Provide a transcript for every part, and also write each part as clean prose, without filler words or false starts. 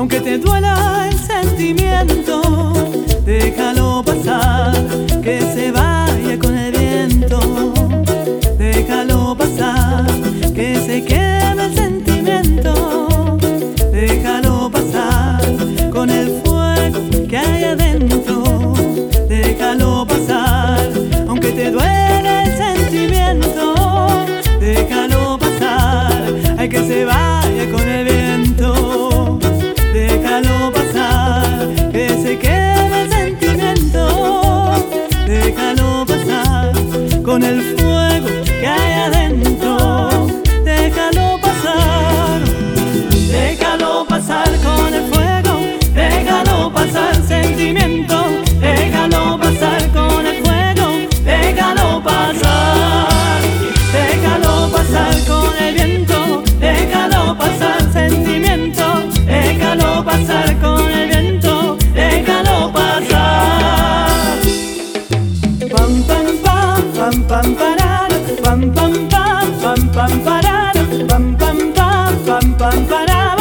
Aunque te duela el sentimiento, déjalo pasar, que se vaya con el viento. Déjalo pasar, que se queme el sentimiento. Déjalo pasar, con el fuego que hay adentro. Déjalo pasar, aunque te duele el sentimiento. Déjalo pasar, hay que se vaya con el viento. Déjalo pasar, que se queme el sentimiento. Déjalo pasar, con el fuego que hay adentro. Déjalo pasar, déjalo pasar con el fuego. Déjalo pasar sentimiento. Déjalo pasar con el fuego. Déjalo pasar, déjalo pasar con el viento. Déjalo pasar sentimiento. Déjalo pasar con el viento. Déjalo pasar. Pam pam pam pam pam parar. Pam pam pam pam pam parar. Pam pam pam pam pam parar.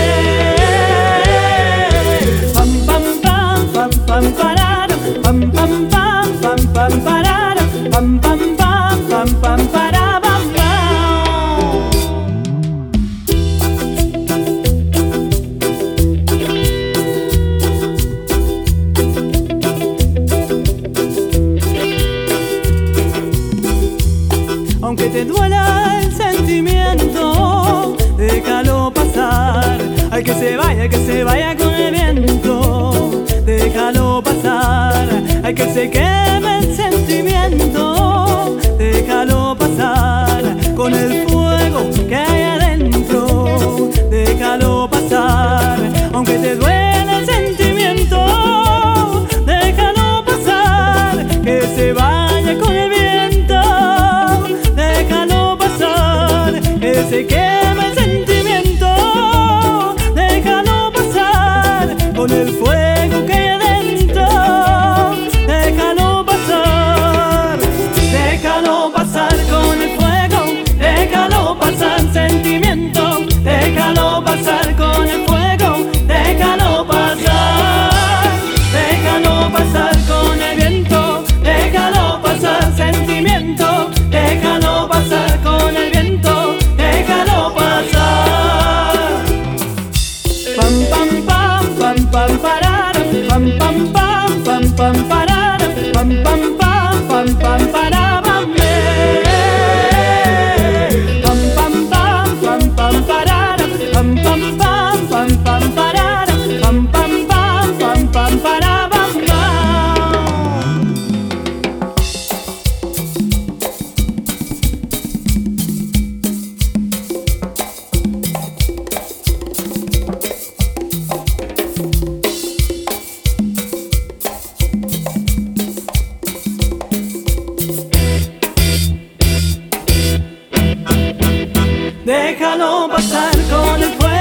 Pam pam pam pam pam parar. Pam pam pam pam pam parar. Pam pam pam pam pam parar. Aunque te duela el sentimiento, déjalo pasar. Hay que se vaya con el viento. Déjalo pasar, hay que se queme el sentimiento. Déjalo pasar, con el fuego que hay adentro. Déjalo pasar, aunque te duele el sentimiento. Déjalo pasar, que se vaya con el viento. Déjalo pasar, que se queme el sentimiento. Déjalo pasar, con el fuego que hay adentro. Déjalo pasar, déjalo pasar con el fuego. Déjalo pasar sentimiento. Déjalo pasar con el fuego. Déjalo pasar, déjalo pasar con el viento. Déjalo pasar sentimiento. Déjalo pasar con el viento. Déjalo pasar. Pam pam pam pam pam parar. Pam pam pam pam pam parar. Pam pam pam pam pam parar. Pam pam pam pam pam parar. Pam pam pam pam pam parar. Pam pam pam pam pam parar. Déjalo pasar con el fuego.